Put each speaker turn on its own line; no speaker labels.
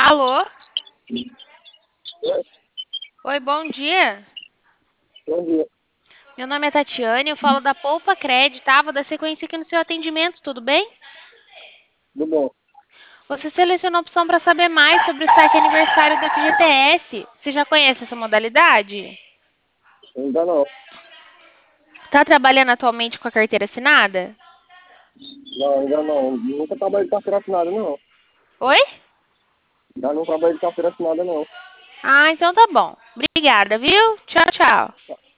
Alô?
Oi,
Oi, bom dia.
bom dia.
Meu nome é Tatiane, eu falo da Poupa Cred, tá? Vou dar sequência aqui no seu atendimento, tudo bem?
Tudo bom?
Você selecionou a opção para saber mais sobre o saque aniversário do FGTS. Você já conhece essa modalidade?
Ainda não.
Está trabalhando atualmente com a carteira assinada?
Não, ainda não. Nunca trabalhei de carteira assinada, não.
Oi?
Já não trabalhei de carteira assinada, não.
Ah, então tá bom. Obrigada, viu? Tchau, tchau.